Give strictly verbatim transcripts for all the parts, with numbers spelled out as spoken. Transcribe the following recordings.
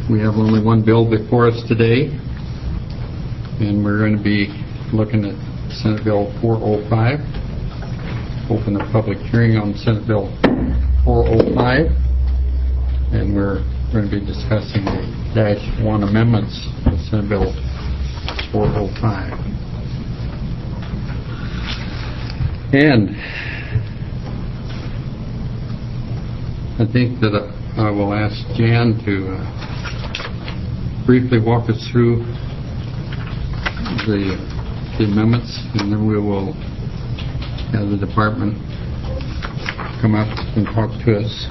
We have only one bill before us today, and we're going to be looking at Senate Bill four oh five. Open the public hearing on Senate Bill four oh five, and we're going to be discussing the dash one amendments to Senate Bill four oh five. And I think that uh, I will ask Jan to uh, briefly walk us through the, the amendments, and then we will have the department come up and talk to us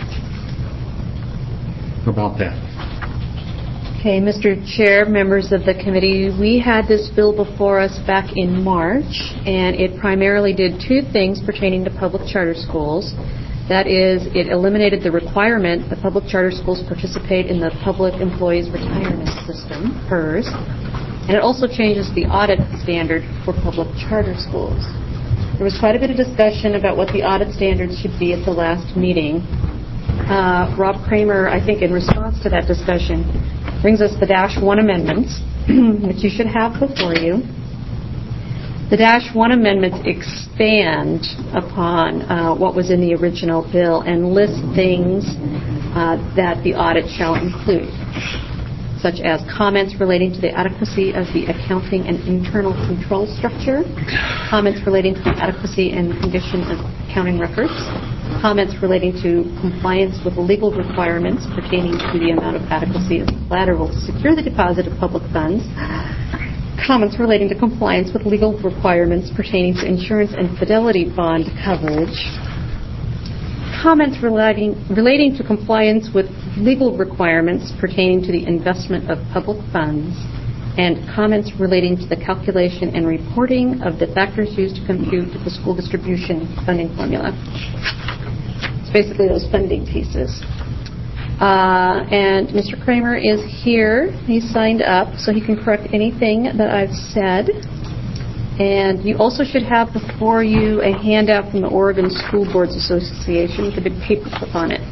about that. Okay, Mister Chair, members of the committee, we had this bill before us back in March, and it primarily did two things pertaining to public charter schools. That is, it eliminated the requirement that public charter schools participate in the Public Employees Retirement System, P E R S, and it also changes the audit standard for public charter schools. There was quite a bit of discussion about what the audit standards should be at the last meeting. Uh, Rob Kramer, I think in response to that discussion, brings us the dash one amendments, which you should have before you. The dash one amendments expand upon uh, what was in the original bill and list things uh, that the audit shall include, such as comments relating to the adequacy of the accounting and internal control structure, comments relating to the adequacy and condition of accounting records, comments relating to compliance with legal requirements pertaining to the amount of adequacy of collateral to secure the deposit of public funds, comments relating to compliance with legal requirements pertaining to insurance and fidelity bond coverage, comments relating, relating to compliance with legal requirements pertaining to the investment of public funds, and comments relating to the calculation and reporting of the factors used to compute the school distribution funding formula. It's basically those funding pieces. Uh, and Mister Kramer is here. He's signed up, so he can correct anything that I've said. And you also should have before you a handout from the Oregon School Boards Association with a big paperclip on it.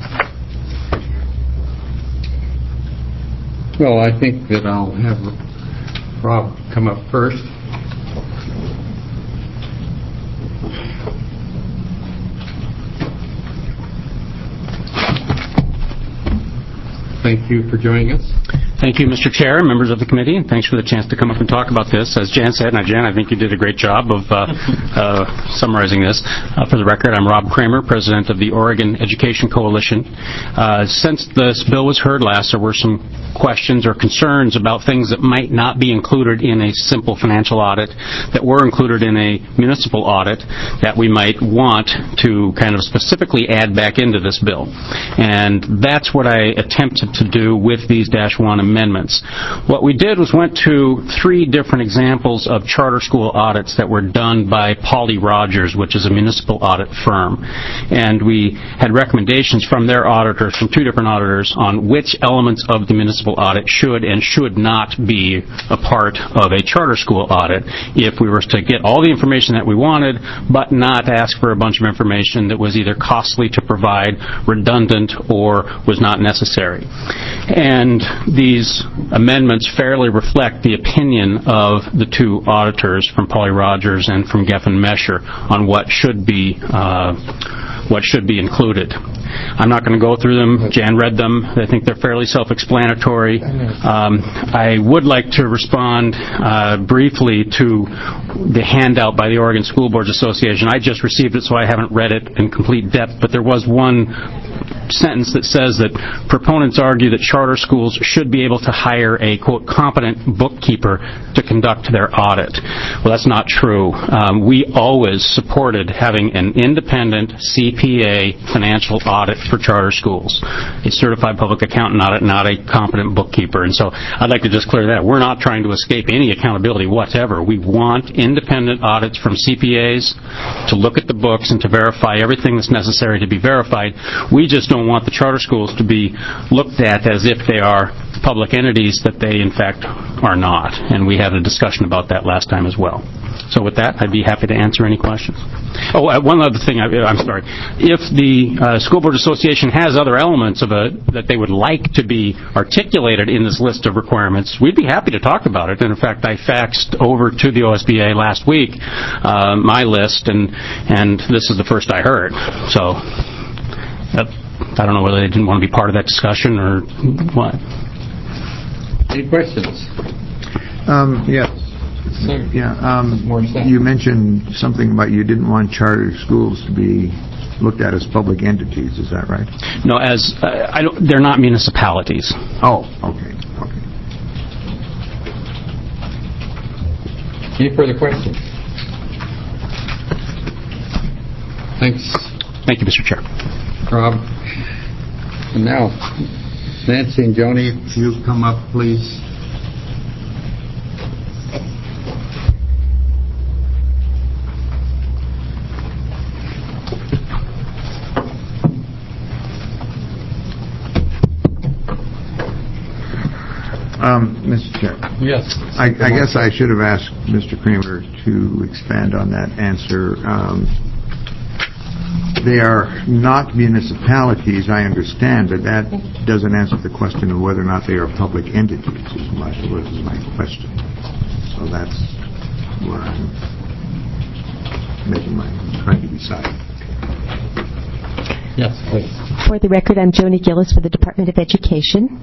Well, I think that I'll have Rob come up first. Thank you for joining us. Thank you, Mister Chair, and members of the committee, and thanks for the chance to come up and talk about this. As Jan said, and Jan, I think you did a great job of uh, uh, summarizing this. Uh, for the record, I'm Rob Kramer, president of the Oregon Education Coalition. Uh, since this bill was heard last, there were some questions or concerns about things that might not be included in a simple financial audit that were included in a municipal audit that we might want to kind of specifically add back into this bill. And that's what I attempted to do with these dash one amendments. What we did was went to three different examples of charter school audits that were done by Polly Rogers, which is a municipal audit firm. And we had recommendations from their auditors, from two different auditors, on which elements of the municipal audit should and should not be a part of a charter school audit if we were to get all the information that we wanted, but not ask for a bunch of information that was either costly to provide, redundant, or was not necessary. And these amendments fairly reflect the opinion of the two auditors from Polly Rogers and from Geffen Mesher on what should be uh, what should be included. I'm not going to go through them. Jan read them. I think they're fairly self-explanatory. Um, I would like to respond uh, briefly to the handout by the Oregon School Boards Association. I just received it, so I haven't read it in complete depth, but there was one sentence that says that proponents argue that charter schools should be able to hire a, quote, competent bookkeeper to conduct their audit. Well, that's not true. Um, we always supported having an independent C P A financial audit for charter schools, a certified public accountant audit, not a competent bookkeeper. And so I'd like to just clear that. We're not trying to escape any accountability whatever. We want independent audits from C P As to look at the books and to verify everything that's necessary to be verified. We just don't want the charter schools to be looked at as if they are public entities that they, in fact, are not. And we had a discussion about that last time as well. So with that, I'd be happy to answer any questions. Oh, uh, one other thing, I, I'm sorry. If the uh, School Board Association has other elements of it that they would like to be articulated in this list of requirements, we'd be happy to talk about it. And in fact, I faxed over to the O S B A last week uh, my list, and, and this is the first I heard. So uh, I don't know whether they didn't want to be part of that discussion or what. Any questions? Um, yes. Sir. Yeah. Um, More sense. you mentioned something about you didn't want charter schools to be looked at as public entities. Is that right? No, as uh, I don't, they're not municipalities. Oh, okay. Okay. Any further questions? Thanks, Thank you, Mister Chair. Rob. And now, Nancy and Joni, if you come up, please. Um, Mister Chair, Yes. I, I guess I should have asked Mister Kramer to expand on that answer. Um, they are not municipalities, I understand, but that doesn't answer the question of whether or not they are public entities, is my, was my question. So that's where I'm making my, trying to decide. Yes, please. For the record, I'm Joni Gillis for the Department of Education.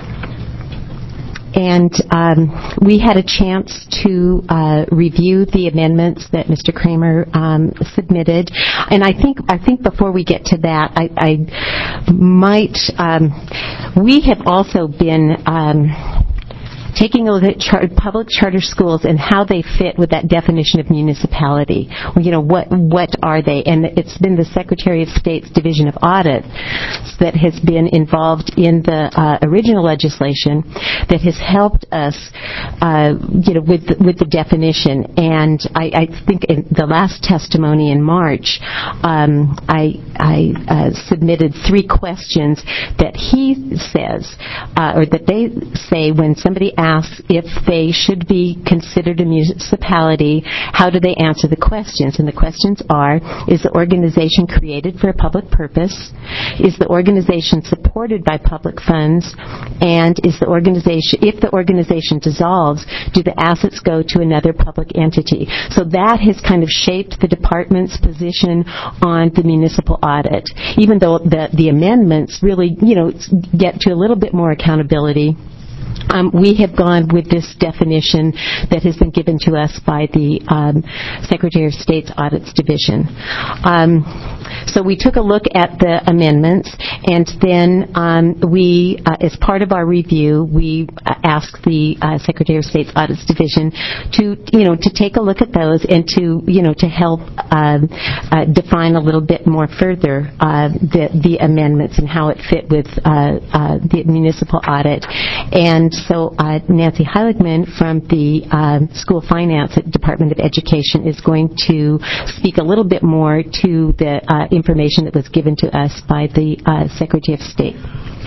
And um, we had a chance to uh, review the amendments that Mister Kramer um, submitted. And I think I think before we get to that, I, I might, um, we have also been um, taking a look at char- public charter schools and how they fit with that definition of municipality. Well, you know, what what are they? And it's been the Secretary of State's Division of Audit that has been involved in the uh, original legislation that has helped us, uh, you know, with the, with the definition. And I, I think in the last testimony in March, um, I, I uh, submitted three questions that he says, uh, or that they say when somebody asks asks if they should be considered a municipality, how do they answer the questions? And the questions are, is the organization created for a public purpose? Is the organization supported by public funds? And is the organization, if the organization dissolves, do the assets go to another public entity? So that has kind of shaped the department's position on the municipal audit, even though the, the amendments really, you know, get to a little bit more accountability. Um, we have gone with this definition that has been given to us by the um, Secretary of State's Audits Division. Um, so we took a look at the amendments, and then um, we, uh, as part of our review, we uh, asked the uh, Secretary of State's Audits Division to, you know, to take a look at those and to, you know, to help um, uh, define a little bit more further uh, the, the amendments and how it fit with uh, uh, the municipal audit. And so uh, Nancy Heiligman from the uh, School of Finance at the Department of Education is going to speak a little bit more to the uh, information that was given to us by the uh, Secretary of State.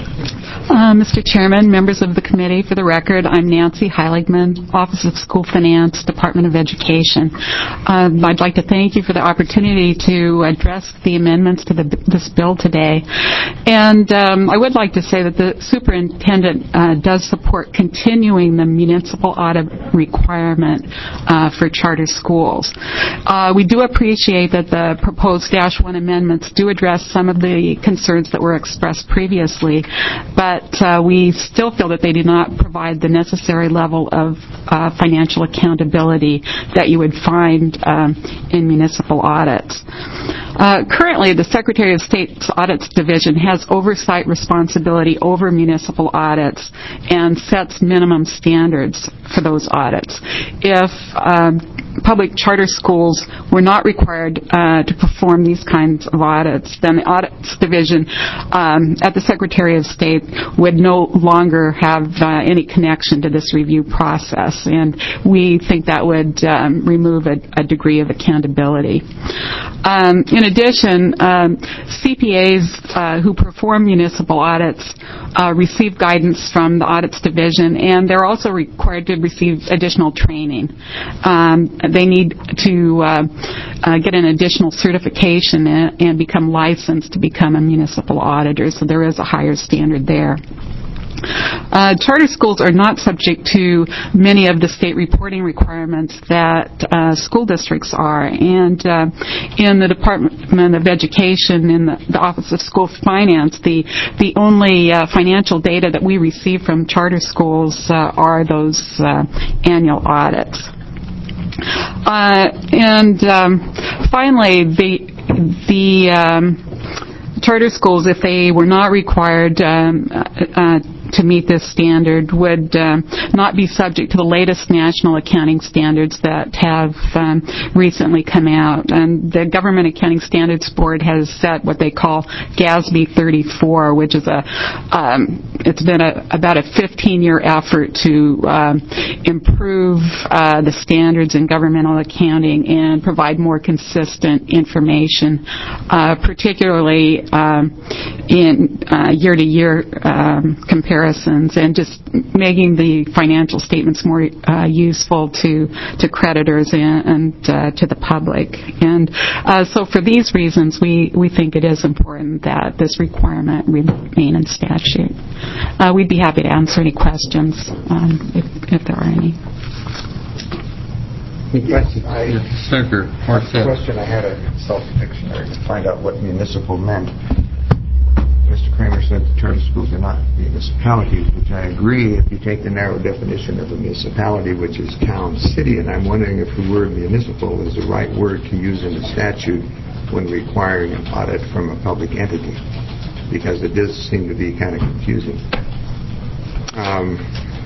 Uh, Mister Chairman, members of the committee, for the record, I'm Nancy Heiligman, Office of School Finance, Department of Education. Uh, I'd like to thank you for the opportunity to address the amendments to the, this bill today. And um, I would like to say that the superintendent uh, does support continuing the municipal audit requirement uh, for charter schools. Uh, we do appreciate that the proposed Dash one amendments do address some of the concerns that were expressed previously, but uh, we still feel that they do not provide the necessary level of uh, financial accountability that you would find um, in municipal audits. Uh, currently, the Secretary of State's Audits Division has oversight responsibility over municipal audits and sets minimum standards for those audits. If um, public charter schools were not required uh, to perform these kinds of audits, then the Audits Division um, at the Secretary of State would no longer have uh, any connection to this review process, and we think that would um, remove a, a degree of accountability. Um, in addition, um, C P As uh, who perform municipal audits uh, receive guidance from the Audits Division, and they're also required to receive additional training. Um, they need to uh, uh, get an additional certification and, and become licensed to become a municipal auditor, so there is a higher standard there. Uh, charter schools are not subject to many of the state reporting requirements that uh, school districts are, and uh, in the Department of Education, in the, the Office of School Finance, the the only uh, financial data that we receive from charter schools uh, are those uh, annual audits. Uh, and um, finally, the the um, charter schools, if they were not required um, uh, to meet this standard, would um, not be subject to the latest national accounting standards that have um, recently come out. And the Government Accounting Standards Board has set what they call GASB thirty-four, which is a um, it's been a, about a fifteen-year effort to um, improve uh, the standards in governmental accounting and provide more consistent information, uh, particularly um, in uh, year-to-year um, comparisons, and just making the financial statements more uh, useful to to creditors and, and uh, to the public. And uh, so for these reasons, we, we think it is important that this requirement remain in statute. Uh, we'd be happy to answer any questions um, if, if there are any. Any questions? I- Senator The Morissette. question I had a self-dictionary to find out what municipal meant. Mister Kramer said the charter schools are not municipalities, which I agree if you take the narrow definition of a municipality, which is town, city, and I'm wondering if the word municipal is the right word to use in the statute when requiring an audit from a public entity, because it does seem to be kind of confusing. Um,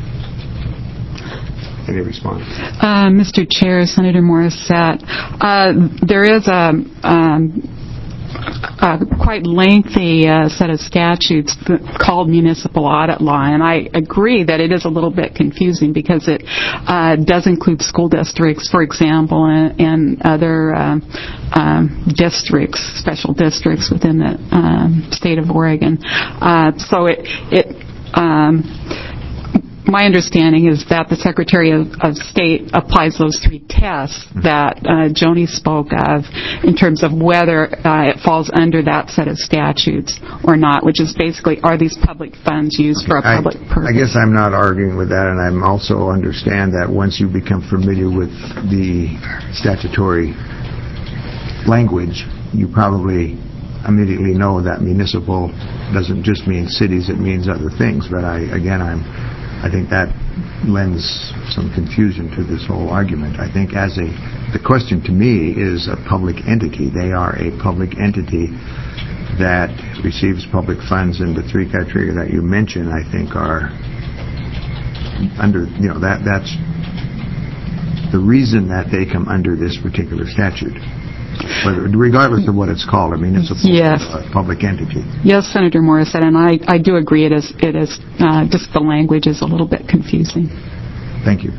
any response? Uh, Mister Chair, Senator Morissette, uh, there is a um, a quite lengthy uh, set of statutes called municipal audit law, and I agree that it is a little bit confusing because it uh, does include school districts, for example, and, and other um, um, districts, special districts within the um, state of Oregon. Uh, so it it um, my understanding is that the Secretary of, of State applies those three tests that uh, Joni spoke of in terms of whether uh, it falls under that set of statutes or not, which is basically, are these public funds used for a I, public purpose? I guess I'm not arguing with that, and I also understand that once you become familiar with the statutory language, you probably immediately know that municipal doesn't just mean cities, it means other things. But I, again, I'm I think that lends some confusion to this whole argument. I think as a, the question to me is a public entity. They are a public entity that receives public funds, and the three criteria that you mentioned, I think, are under, you know, that that's the reason that they come under this particular statute. Whether, regardless of what it's called, a municipal yes. uh, public entity. Yes, Senator Morissette, and I, I do agree it is, it is uh, just the language is a little bit confusing. Thank you.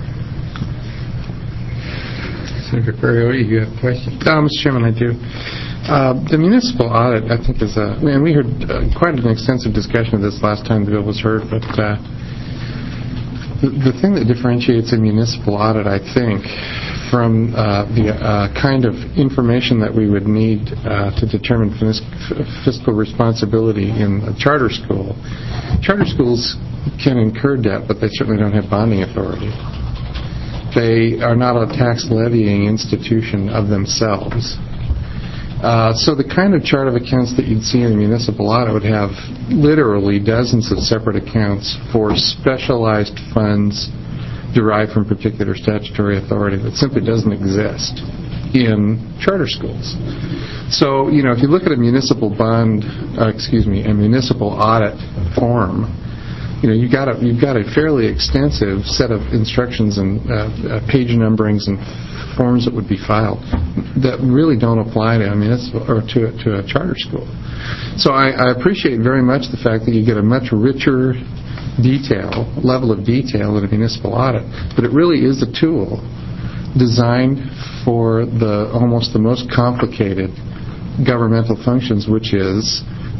Senator Ferrioli, you have a question? Uh, Mister Chairman, I do. Uh, the municipal audit, I think, is a... And we heard uh, quite an extensive discussion of this last time the bill was heard, but uh, the, the thing that differentiates a municipal audit, I think, from uh, the uh, kind of information that we would need uh, to determine fis- fiscal responsibility in a charter school. Charter schools can incur debt, but they certainly don't have bonding authority. They are not a tax levying institution of themselves. Uh, so the kind of chart of accounts that you'd see in a municipal audit would have literally dozens of separate accounts for specialized funds derived from particular statutory authority that simply doesn't exist in charter schools. So, you know, if you look at a municipal bond, uh, excuse me, a municipal audit form, you know, you've got a, you've got a fairly extensive set of instructions and uh, uh, page numberings and forms that would be filed that really don't apply to a municipal or to, to a charter school. So I, I appreciate very much the fact that you get a much richer detail, level of detail in a municipal audit, but it really is a tool designed for the almost the most complicated governmental functions, which is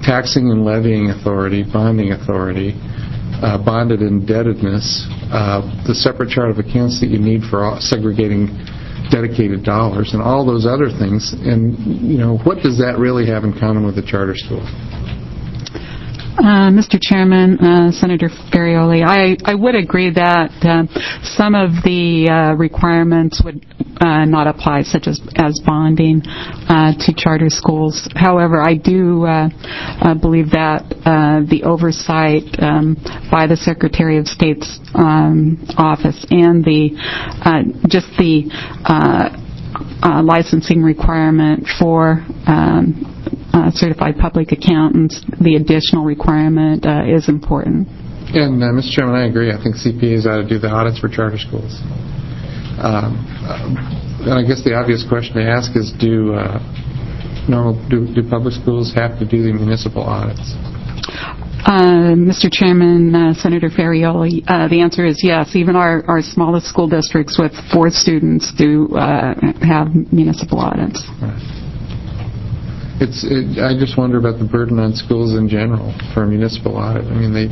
taxing and levying authority, bonding authority, uh, bonded indebtedness, uh, the separate chart of accounts that you need for all, segregating dedicated dollars, and all those other things. And, you know, what does that really have in common with the charter school? Uh, Mister Chairman, uh, Senator Ferrioli, I, I would agree that uh, some of the uh, requirements would uh, not apply, such as, as bonding uh, to charter schools. However, I do uh, uh, believe that uh, the oversight um, by the Secretary of State's um, office and the uh, just the uh, uh, licensing requirement for um, Uh, certified public accountants, the additional requirement uh, is important. And, uh, Mister Chairman, I agree. I think C P As ought to do the audits for charter schools. Um, uh, and I guess the obvious question to ask is, do uh, normal do, do public schools have to do the municipal audits? Uh, Mister Chairman, uh, Senator Ferrioli, uh, the answer is yes. Even our, our smallest school districts with four students do uh, have municipal audits. Right. It's. It, I just wonder about the burden on schools in general for a municipal audit. I mean, they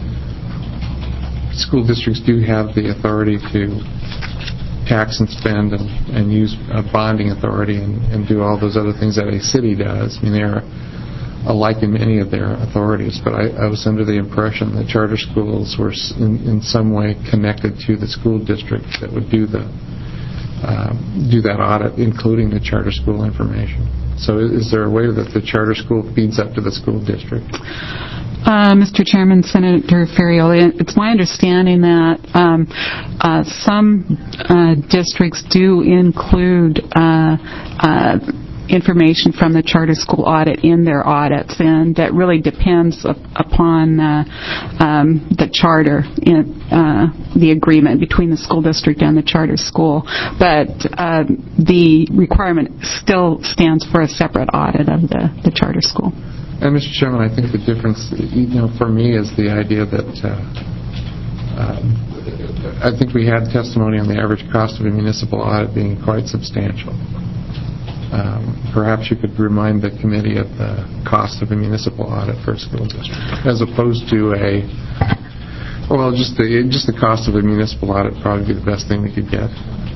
school districts do have the authority to tax and spend and, and use a bonding authority and, and do all those other things that a city does. I mean, they are alike in many of their authorities. But I, I was under the impression that charter schools were in, in some way connected to the school district that would do the uh, do that audit, including the charter school information. So is there a way that the charter school feeds up to the school district? Uh, Mister Chairman, Senator Ferrioli, it's my understanding that um, uh, some uh, districts do include uh, uh, information from the charter school audit in their audits, and that really depends up, upon uh, um, the charter, in, uh, the agreement between the school district and the charter school. But uh, the requirement still stands for a separate audit of the, the charter school. And Mister Chairman, I think the difference, you know, for me is the idea that uh, um, I think we had testimony on the average cost of a municipal audit being quite substantial. Um, perhaps you could remind the committee of the cost of a municipal audit for a school district, as opposed to a, well, just the just the cost of a municipal audit would probably be the best thing we could get.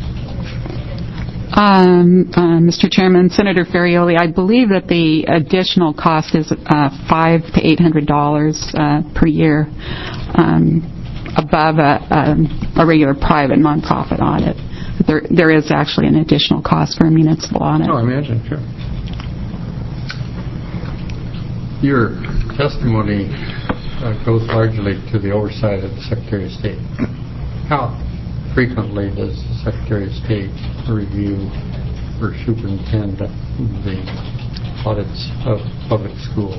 Um, uh, Mister Chairman, Senator Ferrioli, I believe that the additional cost is uh, five to eight hundred dollars uh, per year, um, above a, a, a regular private nonprofit audit. There, there is actually an additional cost for a municipal audit. Oh, I imagine, sure. Your testimony uh, goes largely to the oversight of the Secretary of State. How frequently does the Secretary of State review or superintend the audits of public schools?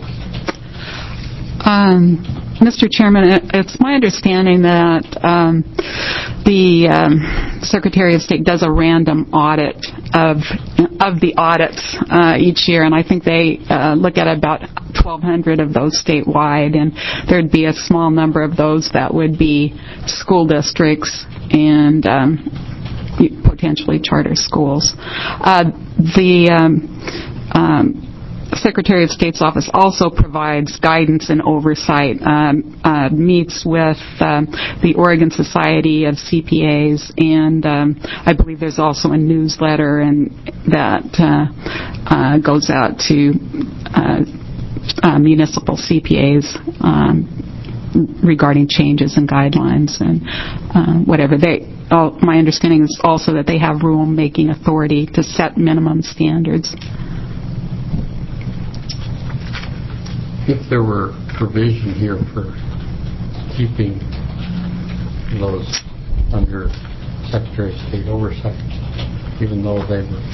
Um, Mister Chairman, it's my understanding that um, the um, Secretary of State does a random audit of of the audits uh, each year, and I think they uh, look at about twelve hundred of those statewide, and there'd be a small number of those that would be school districts and um, potentially charter schools. Uh, the um, um, Secretary of State's office also provides guidance and oversight, um, uh, meets with um, the Oregon Society of C P As, and um, I believe there's also a newsletter and that uh, uh, goes out to uh, uh, municipal C P As um, regarding changes and guidelines and uh, whatever. They, oh, my understanding is also that they have rule-making authority to set minimum standards. If there were provision here for keeping those under Secretary of State oversight, even though they were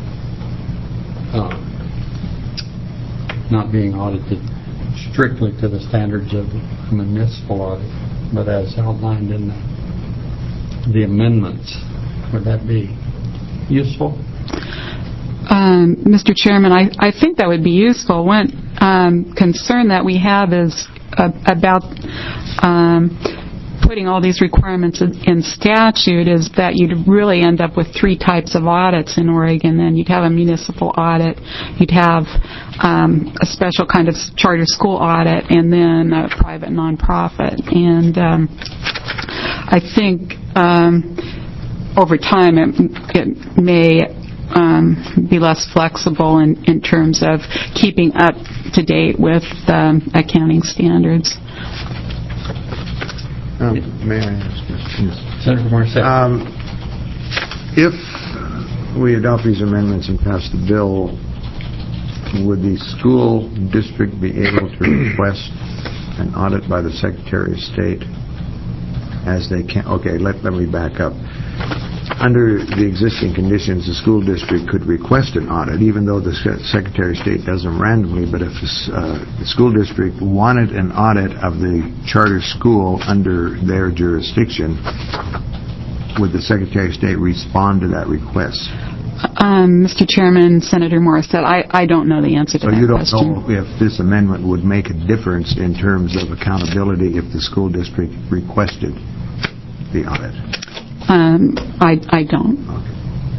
um, not being audited strictly to the standards of a municipal audit, but as outlined in the, the amendments, would that be useful? Um, Mister Chairman, I, I think that would be useful. One um, concern that we have is uh, about um, putting all these requirements in, in statute is that you'd really end up with three types of audits in Oregon. Then you'd have a municipal audit, you'd have um, a special kind of charter school audit, and then a private nonprofit. And um, I think um, over time it, it may um, be less flexible in, in terms of keeping up to date with um, accounting standards. Um, may I ask? Yes. Senator Morissette. Um, if we adopt these amendments and pass the bill, would the school district be able to request an audit by the Secretary of State as they can? Okay, let, let me back up. Under the existing conditions, the school district could request an audit, even though the Secretary of State does them randomly. But if uh, the school district wanted an audit of the charter school under their jurisdiction, would the Secretary of State respond to that request? Um, Mister Chairman, Senator Morissette, I, I don't know the answer to so that you don't question. know if this amendment would make a difference in terms of accountability if the school district requested the audit? Um, I, I don't. Okay.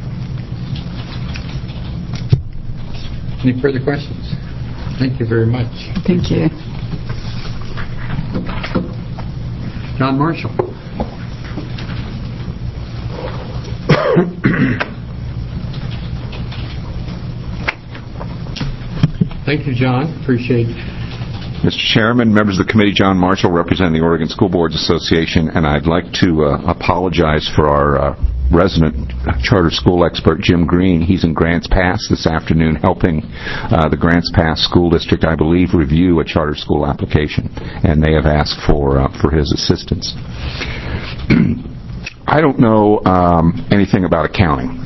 Any further questions? Thank you very much. Thank you. John Marshall. Thank you, John. Appreciate it. Mister Chairman, members of the committee, John Marshall, representing the Oregon School Boards Association, and I'd like to uh, apologize for our uh, resident charter school expert, Jim Green. He's in Grants Pass this afternoon helping uh, the Grants Pass School District, I believe, review a charter school application, and they have asked for, uh, for his assistance. I don't know um, anything about accounting.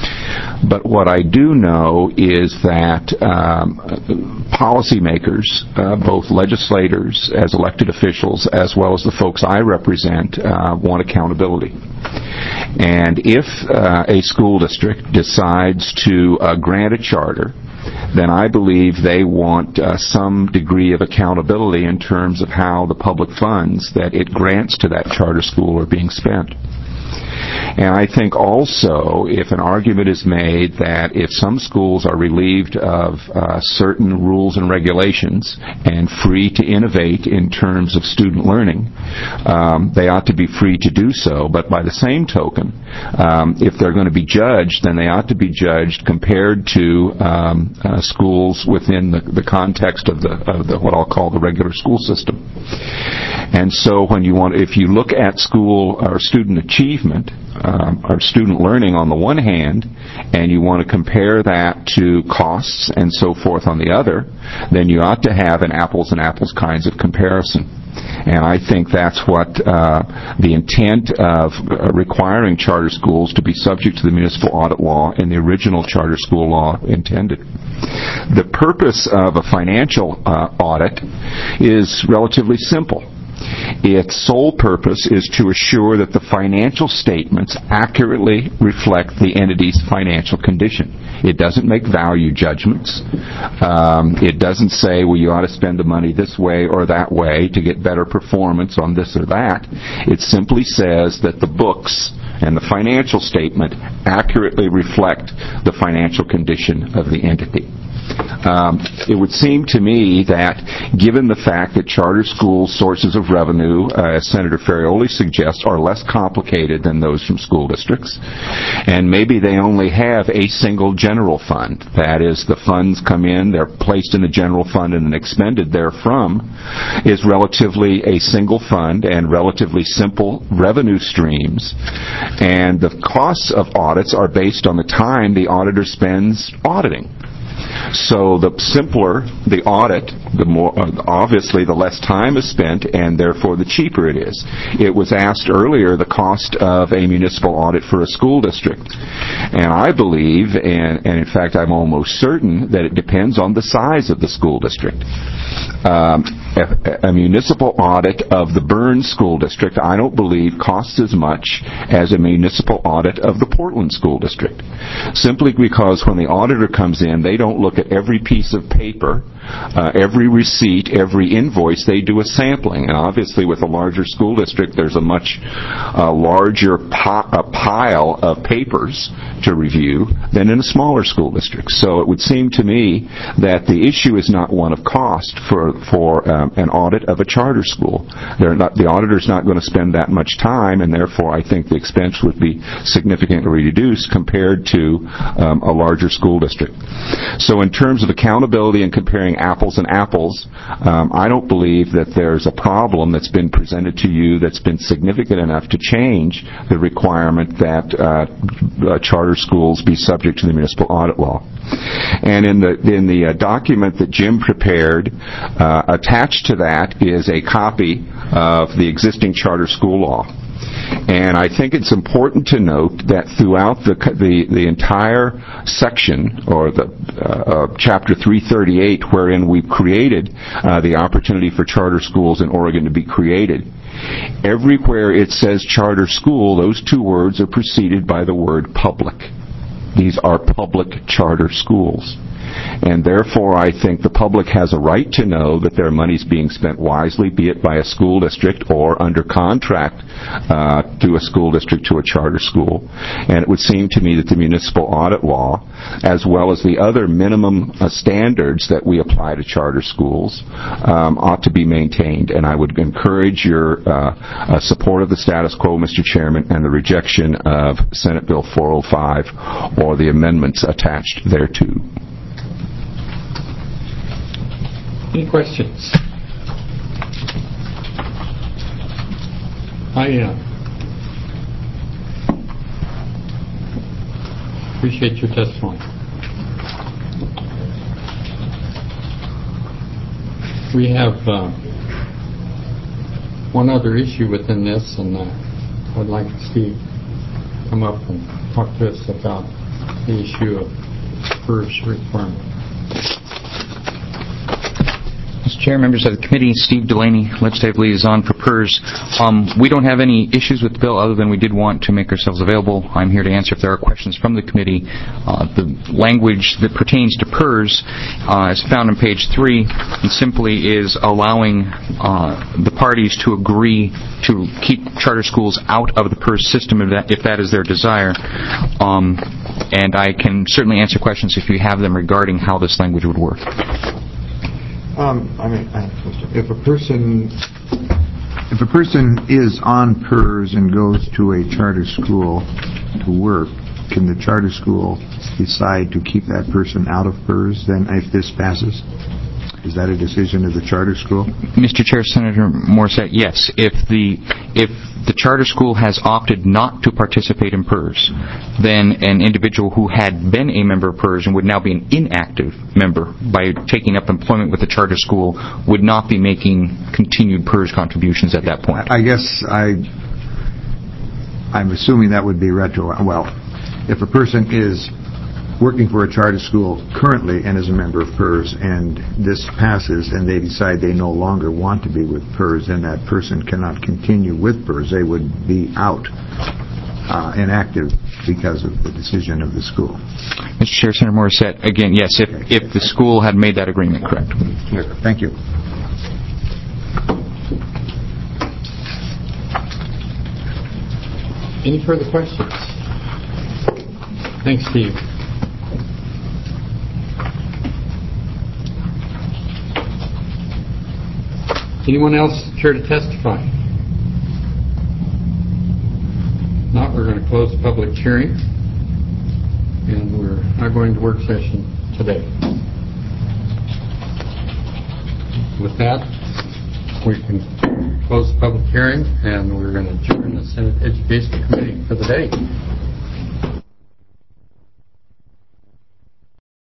But what I do know is that um, policymakers, uh, both legislators as elected officials, as well as the folks I represent, uh, want accountability. And if uh, a school district decides to uh, grant a charter, then I believe they want uh, some degree of accountability in terms of how the public funds that it grants to that charter school are being spent. And I think also if an argument is made that if some schools are relieved of uh, certain rules and regulations and free to innovate in terms of student learning, um, they ought to be free to do so. But by the same token, um, if they're going to be judged, then they ought to be judged compared to um, uh, schools within the, the context of the, of the what I'll call the regular school system. And so when you want, if you look at school or student achievement, Um, or student learning on the one hand, and you want to compare that to costs and so forth on the other, then you ought to have an apples and apples kinds of comparison. And I think that's what uh, the intent of uh, requiring charter schools to be subject to the municipal audit law in the original charter school law intended. The purpose of a financial uh, audit is relatively simple. Its sole purpose is to assure that the financial statements accurately reflect the entity's financial condition. It doesn't make value judgments. Um, it doesn't say, well, you ought to spend the money this way or that way to get better performance on this or that. It simply says that the books and the financial statement accurately reflect the financial condition of the entity. Um, it would seem to me that given the fact that charter school sources of revenue, uh, as Senator Ferrioli suggests, are less complicated than those from school districts, and maybe they only have a single general fund. That is, the funds come in, they're placed in the general fund and then expended therefrom, is relatively a single fund and relatively simple revenue streams. And the costs of audits are based on the time the auditor spends auditing. So the simpler the audit, the more uh, obviously the less time is spent, and therefore the cheaper it is. It was asked earlier the cost of a municipal audit for a school district, and I believe, and, and in fact I'm almost certain, that it depends on the size of the school district. Um, a, a municipal audit of the Burns School District, I don't believe, costs as much as a municipal audit of the Portland School District. Simply because when the auditor comes in, they don't look at every piece of paper, uh, every receipt, every invoice. They do a sampling. And obviously with a larger school district, there's a much uh, larger po- a pile of papers to review than in a smaller school district. So it would seem to me that the issue is not one of cost for for um, an audit of a charter school. They're not, the auditor's not going to spend that much time, and therefore I think the expense would be significantly reduced compared to um, a larger school district. So in terms of accountability and comparing apples and apples, um, I don't believe that there's a problem that's been presented to you that's been significant enough to change the requirement that uh, uh, charter schools be subject to the municipal audit law. And in the in the uh, document that Jim prepared, uh, attached to that is a copy of the existing charter school law. And I think it's important to note that throughout the the, the entire section, or the uh, uh, chapter three thirty-eight, wherein we've created uh, the opportunity for charter schools in Oregon to be created, everywhere it says charter school, those two words are preceded by the word public. These are public charter schools. And therefore, I think the public has a right to know that their money's being spent wisely, be it by a school district or under contract uh, to a school district to a charter school. And it would seem to me that the municipal audit law, as well as the other minimum uh, standards that we apply to charter schools, um, ought to be maintained. And I would encourage your uh, uh, support of the status quo, Mister Chairman, and the rejection of Senate Bill four oh five or the amendments attached thereto. Any questions? I uh, appreciate your testimony. We have uh, one other issue within this, and uh, I'd like Steve to come up and talk to us about the issue of PERS requirement. Mister Chair, members of the committee, Steve Delaney, Legislative Liaison for PERS. Um, we don't have any issues with the bill other than we did want to make ourselves available. I'm here to answer if there are questions from the committee. Uh, the language that pertains to PERS uh, is found on page three and simply is allowing uh, the parties to agree to keep charter schools out of the PERS system if that, if that is their desire. Um, and I can certainly answer questions if you have them regarding how this language would work. Um, I mean, if a person, if a person is on PERS and goes to a charter school to work, can the charter school decide to keep that person out of PERS then if this passes? Is that a decision of the charter school? Mister Chair, Senator Morissette, yes. If the if the charter school has opted not to participate in PERS, then an individual who had been a member of PERS and would now be an inactive member by taking up employment with the charter school would not be making continued PERS contributions at that point. I guess I, I'm assuming that would be retro. Well, if a person is working for a charter school currently and is a member of PERS, and this passes and they decide they no longer want to be with PERS, then that person cannot continue with PERS. They would be out, uh, inactive because of the decision of the school. Mister Chair, Senator Morissette, again, yes, if, if the school had made that agreement, correct. Thank you. Any further questions? Thanks, Steve. Anyone else care to testify? If not, we're going to close the public hearing, and we're not going to work session today. With that, we can close the public hearing, and we're going to adjourn the Senate Education Committee for the day.